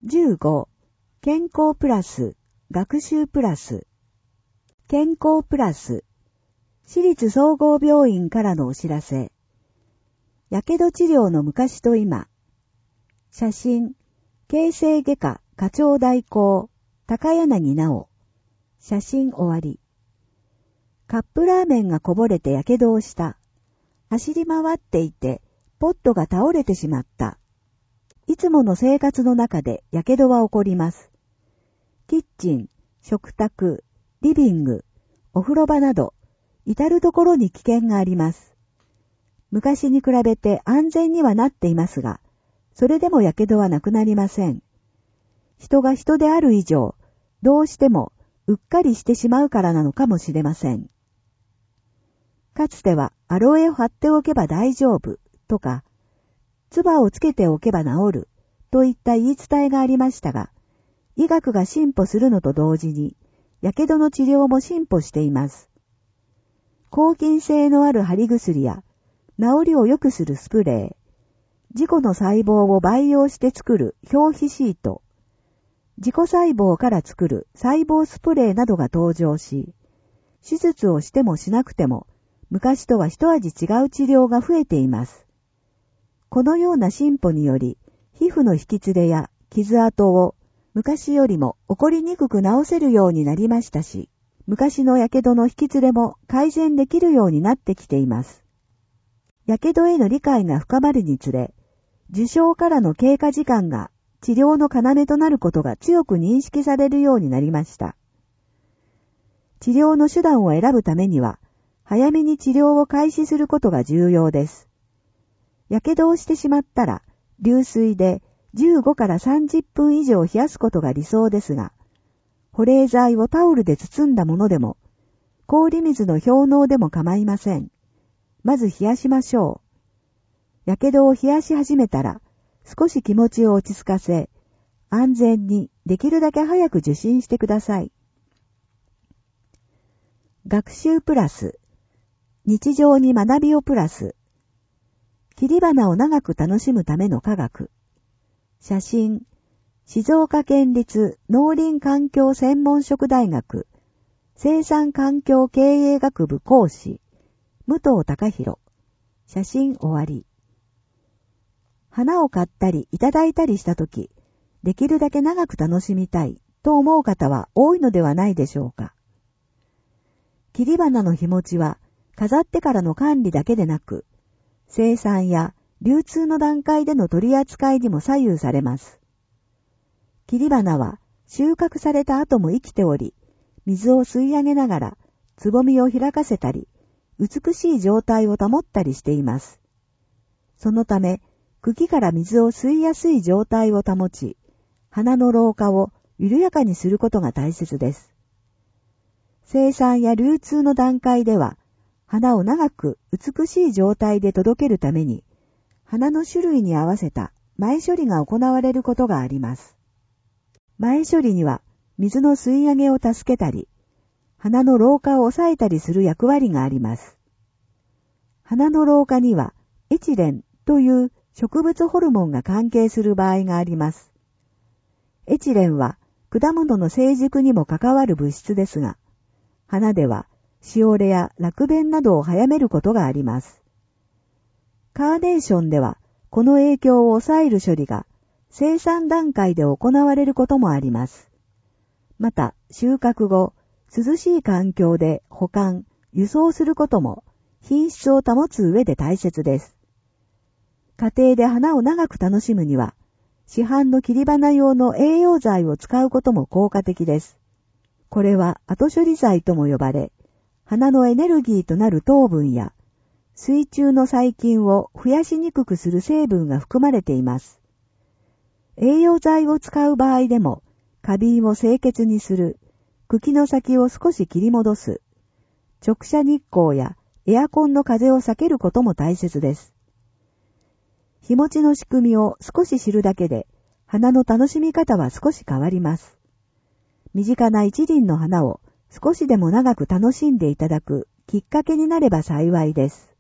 15、健康プラス、学習プラス。健康プラス、私立総合病院からのお知らせ。やけど治療の昔と今。写真、形成外科課長代行、高柳直。写真終わり。カップラーメンがこぼれてやけどをした。走り回っていて、ポットが倒れてしまった。いつもの生活の中でやけどは起こります。キッチン、食卓、リビング、お風呂場など、至るところに危険があります。昔に比べて安全にはなっていますが、それでもやけどはなくなりません。人が人である以上、どうしてもうっかりしてしまうからなのかもしれません。かつてはアロエを貼っておけば大丈夫とか、唾をつけておけば治るといった言い伝えがありましたが、医学が進歩するのと同時に、やけどの治療も進歩しています。抗菌性のある貼り薬や、治りを良くするスプレー、自己の細胞を培養して作る表皮シート、自己細胞から作る細胞スプレーなどが登場し、手術をしてもしなくても、昔とは一味違う治療が増えています。このような進歩により、皮膚の引きつれや傷跡を昔よりも起こりにくく治せるようになりましたし、昔のやけどの引きつれも改善できるようになってきています。やけどへの理解が深まるにつれ、受傷からの経過時間が治療の要となることが強く認識されるようになりました。治療の手段を選ぶためには、早めに治療を開始することが重要です。やけどをしてしまったら、流水で15から30分以上冷やすことが理想ですが、保冷剤をタオルで包んだものでも、氷水の氷嚢でも構いません。まず冷やしましょう。やけどを冷やし始めたら、少し気持ちを落ち着かせ、安全にできるだけ早く受診してください。学習プラス、日常に学びをプラス、切り花を長く楽しむための科学。写真、静岡県立農林環境専門職大学生産環境経営学部講師、武藤隆弘。写真終わり。花を買ったりいただいたりしたとき、できるだけ長く楽しみたいと思う方は多いのではないでしょうか。切り花の日持ちは飾ってからの管理だけでなく、生産や流通の段階での取り扱いにも左右されます。切り花は収穫された後も生きており、水を吸い上げながらつぼみを開かせたり、美しい状態を保ったりしています。そのため、茎から水を吸いやすい状態を保ち、花の老化を緩やかにすることが大切です。生産や流通の段階では、花を長く美しい状態で届けるために、花の種類に合わせた前処理が行われることがあります。前処理には水の吸い上げを助けたり、花の老化を抑えたりする役割があります。花の老化にはエチレンという植物ホルモンが関係する場合があります。エチレンは果物の成熟にも関わる物質ですが、花ではしおれや落弁などを早めることがあります。カーネーションではこの影響を抑える処理が生産段階で行われることもあります。また収穫後、涼しい環境で保管、輸送することも品質を保つ上で大切です。家庭で花を長く楽しむには、市販の切り花用の栄養剤を使うことも効果的です。これは後処理剤とも呼ばれ、花のエネルギーとなる糖分や、水中の細菌を増やしにくくする成分が含まれています。栄養剤を使う場合でも、花瓶を清潔にする、茎の先を少し切り戻す、直射日光やエアコンの風を避けることも大切です。日持ちの仕組みを少し知るだけで、花の楽しみ方は少し変わります。身近な一輪の花を少しでも長く楽しんでいただくきっかけになれば幸いです。